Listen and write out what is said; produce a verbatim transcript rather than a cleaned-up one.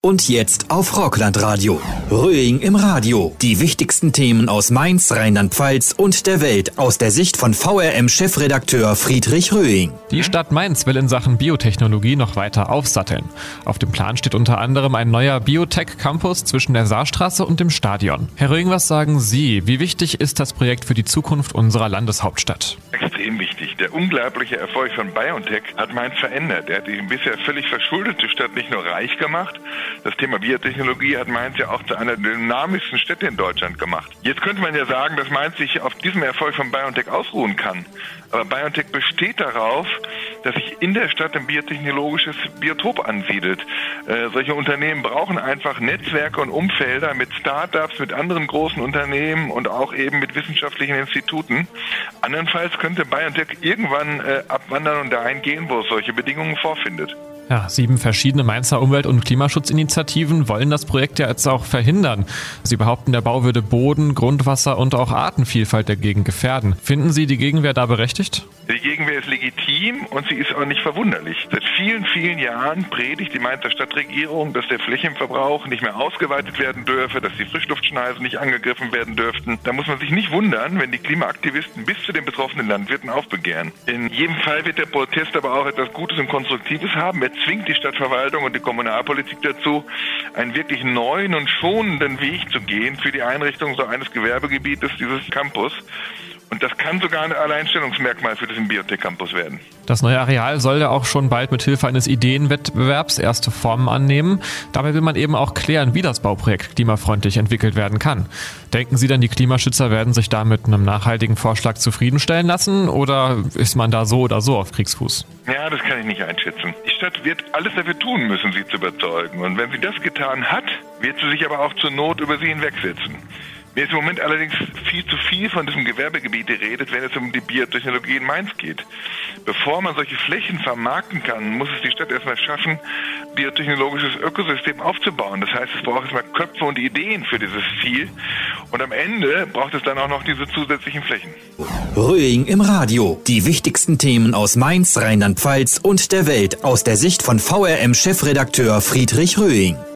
Und jetzt auf Rockland-Radio. Röing im Radio. Die wichtigsten Themen aus Mainz, Rheinland-Pfalz und der Welt aus der Sicht von V R M-Chefredakteur Friedrich Röing. Die Stadt Mainz will in Sachen Biotechnologie noch weiter aufsatteln. Auf dem Plan steht unter anderem ein neuer Biotech-Campus zwischen der Saarstraße und dem Stadion. Herr Röing, was sagen Sie? Wie wichtig ist das Projekt für die Zukunft unserer Landeshauptstadt? Extrem wichtig. Der unglaubliche Erfolg von BioNTech hat Mainz verändert. Er hat die bisher völlig verschuldete Stadt nicht nur reich gemacht, das Thema Biotechnologie hat Mainz ja auch zu einer der dynamischsten Städte in Deutschland gemacht. Jetzt könnte man ja sagen, dass Mainz sich auf diesem Erfolg von BioNTech ausruhen kann. Aber BioNTech besteht darauf, dass sich in der Stadt ein biotechnologisches Biotop ansiedelt. Äh, solche Unternehmen brauchen einfach Netzwerke und Umfelder mit Start-ups, mit anderen großen Unternehmen und auch eben mit wissenschaftlichen Instituten. Andernfalls könnte BioNTech irgendwann äh, abwandern und dahin gehen, wo es solche Bedingungen vorfindet. Ja, sieben verschiedene Mainzer Umwelt- und Klimaschutzinitiativen wollen das Projekt ja jetzt auch verhindern. Sie behaupten, der Bau würde Boden, Grundwasser und auch Artenvielfalt dagegen gefährden. Finden Sie die Gegenwehr da berechtigt? Die Gegenwehr ist legitim und sie ist auch nicht verwunderlich. Seit vielen, vielen Jahren predigt die Mainzer Stadtregierung, dass der Flächenverbrauch nicht mehr ausgeweitet werden dürfe, dass die Frischluftschneisen nicht angegriffen werden dürften. Da muss man sich nicht wundern, wenn die Klimaaktivisten bis zu den betroffenen Landwirten aufbegehren. In jedem Fall wird der Protest aber auch etwas Gutes und Konstruktives haben. Er zwingt die Stadtverwaltung und die Kommunalpolitik dazu, einen wirklich neuen und schonenden Weg zu gehen für die Einrichtung so eines Gewerbegebietes, dieses Campus. Und das kann sogar ein Alleinstellungsmerkmal für diesen Biotech-Campus werden. Das neue Areal soll ja auch schon bald mit Hilfe eines Ideenwettbewerbs erste Formen annehmen. Dabei will man eben auch klären, wie das Bauprojekt klimafreundlich entwickelt werden kann. Denken Sie denn, die Klimaschützer werden sich da mit einem nachhaltigen Vorschlag zufriedenstellen lassen? Oder ist man da so oder so auf Kriegsfuß? Ja, das kann ich nicht einschätzen. Die Stadt wird alles dafür tun müssen, sie zu überzeugen. Und wenn sie das getan hat, wird sie sich aber auch zur Not über sie hinwegsetzen. Mir ist im Moment allerdings viel zu viel von diesem Gewerbegebiet geredet, wenn es um die Biotechnologie in Mainz geht. Bevor man solche Flächen vermarkten kann, muss es die Stadt erstmal schaffen, biotechnologisches Ökosystem aufzubauen. Das heißt, es braucht erstmal Köpfe und Ideen für dieses Ziel. Und am Ende braucht es dann auch noch diese zusätzlichen Flächen. Röing im Radio. Die wichtigsten Themen aus Mainz, Rheinland-Pfalz und der Welt aus der Sicht von V R M-Chefredakteur Friedrich Röing.